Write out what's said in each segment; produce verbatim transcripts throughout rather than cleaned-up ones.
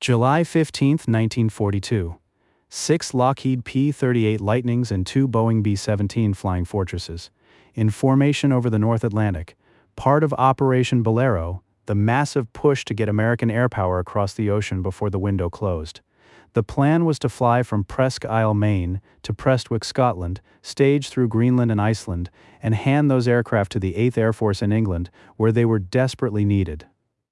July fifteenth, nineteen forty-two. Six Lockheed P thirty-eight Lightnings and two Boeing B seventeen Flying Fortresses, in formation over the North Atlantic, part of Operation Bolero, the massive push to get American air power across the ocean before the window closed. The plan was to fly from Presque Isle, Maine, to Prestwick, Scotland, stage through Greenland and Iceland, and hand those aircraft to the eighth Air Force in England, where they were desperately needed.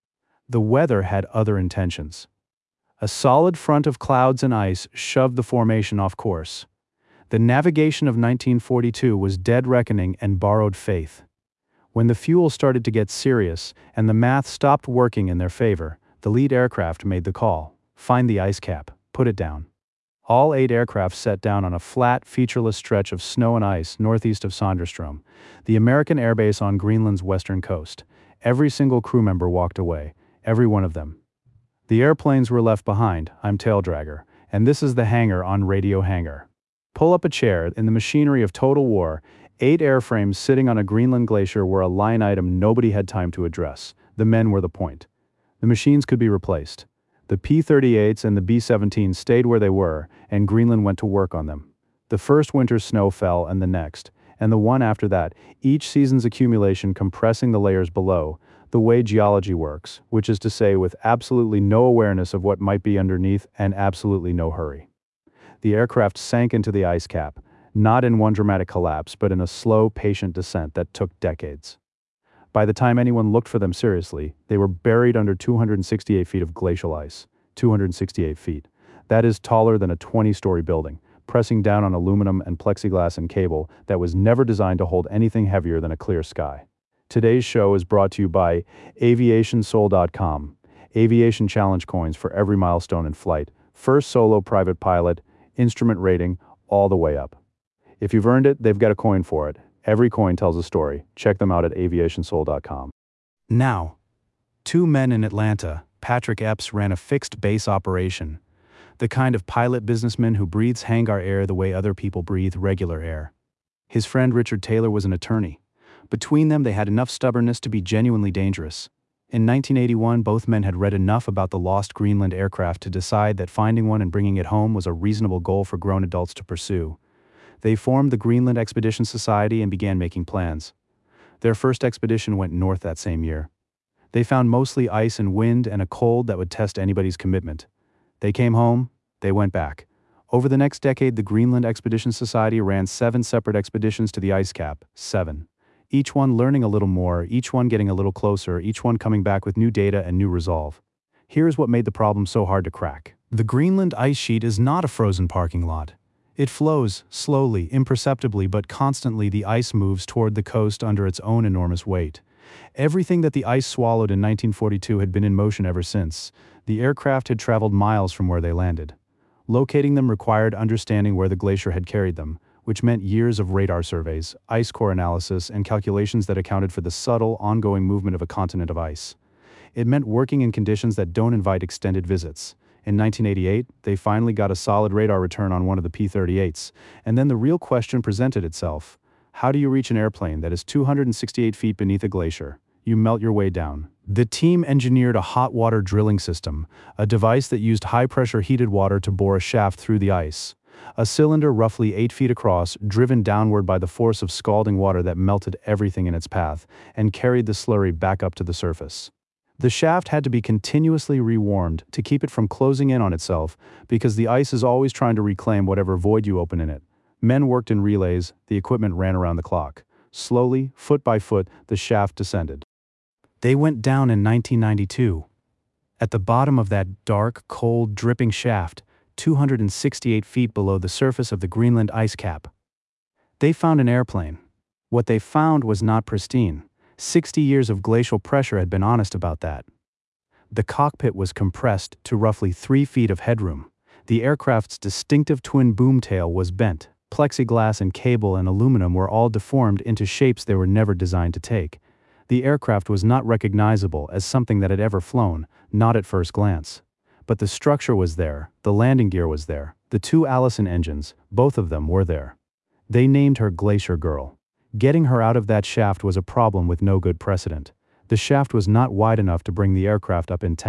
The weather had other intentions. A solid front of clouds and ice shoved the formation off course. The navigation of nineteen forty-two was dead reckoning and borrowed faith. When the fuel started to get serious and the math stopped working in their favor, the lead aircraft made the call: find the ice cap, put it down. All eight aircraft set down on a flat, featureless stretch of snow and ice northeast of Sonderstrom, the American airbase on Greenland's western coast. Every single crew member walked away, every one of them. The airplanes were left behind. I'm taildragger, and this is the hangar on Radio Hangar. Pull up a chair. In the machinery of total war, eight airframes sitting on a Greenland glacier were a line item nobody had time to address. The men were the point. The machines could be replaced. The P thirty-eights and the B seventeens stayed where they were, and Greenland went to work on them. The first winter's snow fell, and the next, and the one after that, each season's accumulation compressing the layers below, the way geology works, which is to say with absolutely no awareness of what might be underneath and absolutely no hurry. The aircraft sank into the ice cap, not in one dramatic collapse, but in a slow, patient descent that took decades. By the time anyone looked for them seriously, they were buried under two hundred sixty-eight feet of glacial ice. two hundred sixty-eight feet. That is taller than a twenty-story building, pressing down on aluminum and plexiglass and cable that was never designed to hold anything heavier than a clear sky. Today's show is brought to you by aviation soul dot com. Aviation challenge coins for every milestone in flight. First solo private pilot, instrument rating, all the way up. If you've earned it, they've got a coin for it. Every coin tells a story. Check them out at aviation soul dot com. Now, two men in Atlanta, Patrick Epps, ran a fixed base operation. The kind of pilot businessman who breathes hangar air the way other people breathe regular air. His friend Richard Taylor was an attorney. Between them, they had enough stubbornness to be genuinely dangerous. In nineteen eighty-one, both men had read enough about the lost Greenland aircraft to decide that finding one and bringing it home was a reasonable goal for grown adults to pursue. They formed the Greenland Expedition Society and began making plans. Their first expedition went north that same year. They found mostly ice and wind and a cold that would test anybody's commitment. They came home, they went back. Over the next decade, the Greenland Expedition Society ran seven separate expeditions to the ice cap, seven. Each one learning a little more, each one getting a little closer, each one coming back with new data and new resolve. Here's what made the problem so hard to crack. The Greenland ice sheet is not a frozen parking lot. It flows, slowly, imperceptibly, but constantly the ice moves toward the coast under its own enormous weight. Everything that the ice swallowed in nineteen forty-two had been in motion ever since. The aircraft had traveled miles from where they landed. Locating them required understanding where the glacier had carried them, which meant years of radar surveys, ice core analysis, and calculations that accounted for the subtle, ongoing movement of a continent of ice. It meant working in conditions that don't invite extended visits. In nineteen eighty-eight, they finally got a solid radar return on one of the P thirty-eights, and then the real question presented itself. How do you reach an airplane that is two hundred sixty-eight feet beneath a glacier? You melt your way down. The team engineered a hot water drilling system, a device that used high-pressure heated water to bore a shaft through the ice. A cylinder roughly eight feet across, driven downward by the force of scalding water that melted everything in its path and carried the slurry back up to the surface. The shaft had to be continuously rewarmed to keep it from closing in on itself, because the ice is always trying to reclaim whatever void you open in it. Men worked in relays, the equipment ran around the clock. Slowly, foot by foot, the shaft descended. They went down in nineteen ninety-two. At the bottom of that dark, cold, dripping shaft, two hundred sixty-eight feet below the surface of the Greenland ice cap, they found an airplane. What they found was not pristine. Sixty years of glacial pressure had been honest about that. The cockpit was compressed to roughly three feet of headroom. The aircraft's distinctive twin boom tail was bent. Plexiglass and cable and aluminum were all deformed into shapes they were never designed to take. The aircraft was not recognizable as something that had ever flown, not at first glance. But the structure was there, the landing gear was there, the two Allison engines, both of them were there. They named her Glacier Girl. Getting her out of that shaft was a problem with no good precedent. The shaft was not wide enough to bring the aircraft up intact,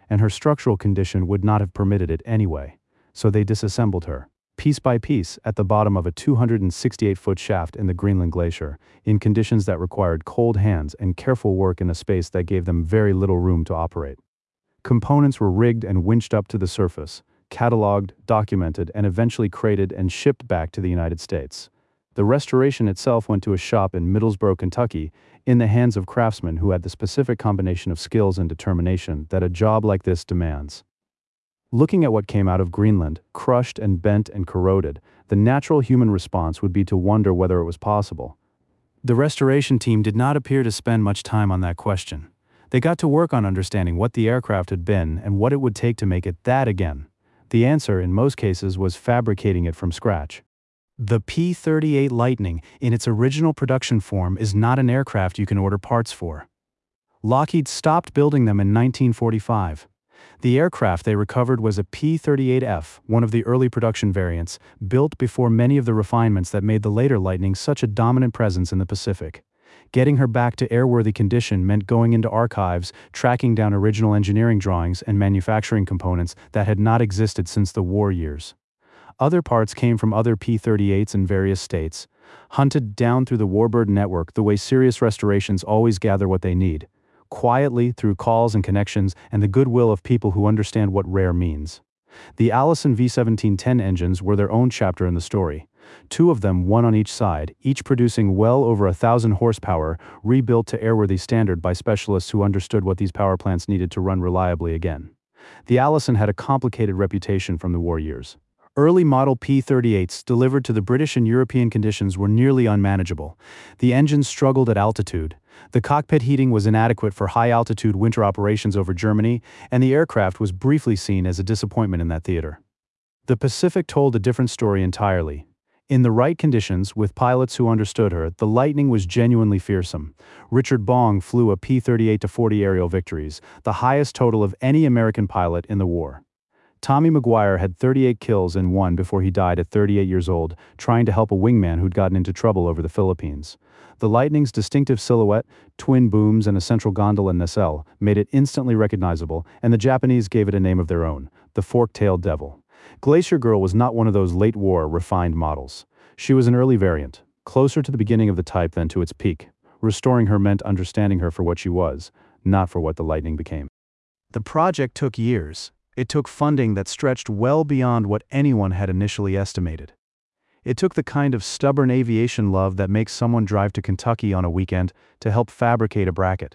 and her structural condition would not have permitted it anyway, so they disassembled her, piece by piece, at the bottom of a two hundred sixty-eight foot shaft in the Greenland Glacier, in conditions that required cold hands and careful work in a space that gave them very little room to operate. Components were rigged and winched up to the surface, catalogued, documented, and eventually crated and shipped back to the United States. The restoration itself went to a shop in Middlesbrough, Kentucky, in the hands of craftsmen who had the specific combination of skills and determination that a job like this demands. Looking at what came out of Greenland, crushed and bent and corroded, the natural human response would be to wonder whether it was possible. The restoration team did not appear to spend much time on that question. They got to work on understanding what the aircraft had been and what it would take to make it that again. The answer, in most cases, was fabricating it from scratch. The P thirty-eight Lightning, in its original production form, is not an aircraft you can order parts for. Lockheed stopped building them in nineteen forty-five. The aircraft they recovered was a P thirty-eight F, one of the early production variants, built before many of the refinements that made the later Lightning such a dominant presence in the Pacific. Getting her back to airworthy condition meant going into archives, tracking down original engineering drawings and manufacturing components that had not existed since the war years. Other parts came from other P thirty-eights in various states, hunted down through the Warbird network the way serious restorations always gather what they need, quietly through calls and connections and the goodwill of people who understand what rare means. The Allison V seventeen ten engines were their own chapter in the story. Two of them, one on each side, each producing well over a thousand horsepower, rebuilt to airworthy standard by specialists who understood what these power plants needed to run reliably again. The Allison had a complicated reputation from the war years. Early model P thirty-eights delivered to the British and European conditions were nearly unmanageable. The engines struggled at altitude. The cockpit heating was inadequate for high-altitude winter operations over Germany, and the aircraft was briefly seen as a disappointment in that theater. The Pacific told a different story entirely. In the right conditions, with pilots who understood her, the Lightning was genuinely fearsome. Richard Bong flew a P thirty-eight to forty aerial victories, the highest total of any American pilot in the war. Tommy Maguire had thirty-eight kills in one before he died at thirty-eight years old, trying to help a wingman who'd gotten into trouble over the Philippines. The Lightning's distinctive silhouette, twin booms, and a central gondola nacelle made it instantly recognizable, and the Japanese gave it a name of their own, the Fork-tailed Devil. Glacier Girl was not one of those late-war, refined models. She was an early variant, closer to the beginning of the type than to its peak. Restoring her meant understanding her for what she was, not for what the Lightning became. The project took years. It took funding that stretched well beyond what anyone had initially estimated. It took the kind of stubborn aviation love that makes someone drive to Kentucky on a weekend to help fabricate a bracket.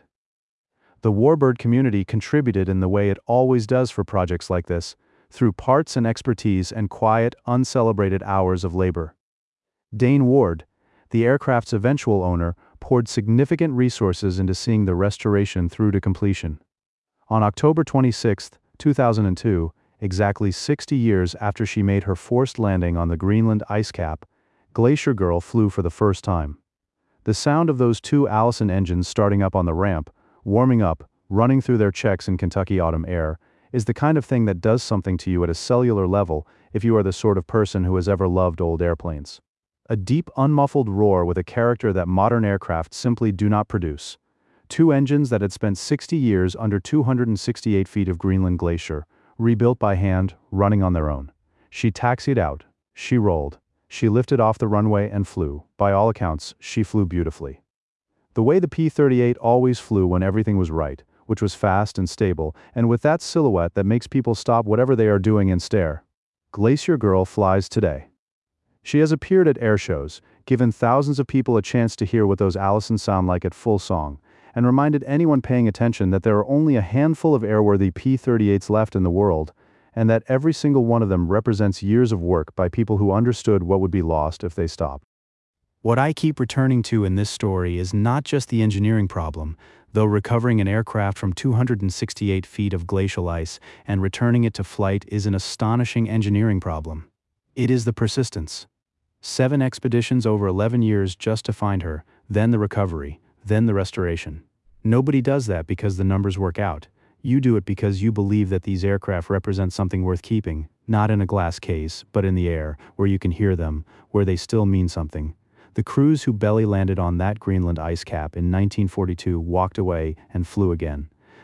The Warbird community contributed in the way it always does for projects like this, through parts and expertise and quiet, uncelebrated hours of labor. Dane Ward, the aircraft's eventual owner, poured significant resources into seeing the restoration through to completion. On October twenty-sixth, two thousand two, exactly sixty years after she made her forced landing on the Greenland ice cap, Glacier Girl flew for the first time. The sound of those two Allison engines starting up on the ramp, warming up, running through their checks in Kentucky autumn air, is the kind of thing that does something to you at a cellular level if you are the sort of person who has ever loved old airplanes. A deep, unmuffled roar with a character that modern aircraft simply do not produce. Two engines that had spent sixty years under two hundred sixty-eight feet of Greenland glacier, rebuilt by hand, running on their own. She taxied out, she rolled, she lifted off the runway and flew. By all accounts, she flew beautifully. The way the P thirty-eight always flew when everything was right, which was fast and stable, and with that silhouette that makes people stop whatever they are doing and stare. Glacier Girl flies today. She has appeared at air shows, given thousands of people a chance to hear what those Allisons sound like at full song, and reminded anyone paying attention that there are only a handful of airworthy P thirty-eights left in the world, and that every single one of them represents years of work by people who understood what would be lost if they stopped. What I keep returning to in this story is not just the engineering problem, though recovering an aircraft from two hundred sixty-eight feet of glacial ice and returning it to flight is an astonishing engineering problem. It is the persistence. Seven expeditions over eleven years just to find her, then the recovery, then the restoration. Nobody does that because the numbers work out. You do it because you believe that these aircraft represent something worth keeping, not in a glass case, but in the air, where you can hear them, where they still mean something. The crews who belly landed on that Greenland ice cap in nineteen forty-two walked away and flew again.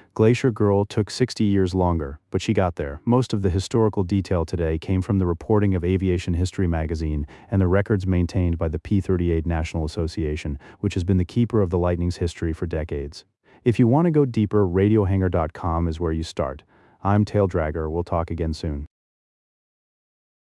Glacier Girl took sixty years longer, but she got there. Most of the historical detail today came from the reporting of Aviation History magazine and the records maintained by the P thirty-eight National Association, which has been the keeper of the Lightning's history for decades. If you want to go deeper, radio hangar dot com is where you start. I'm Tail Dragger. We'll talk again soon.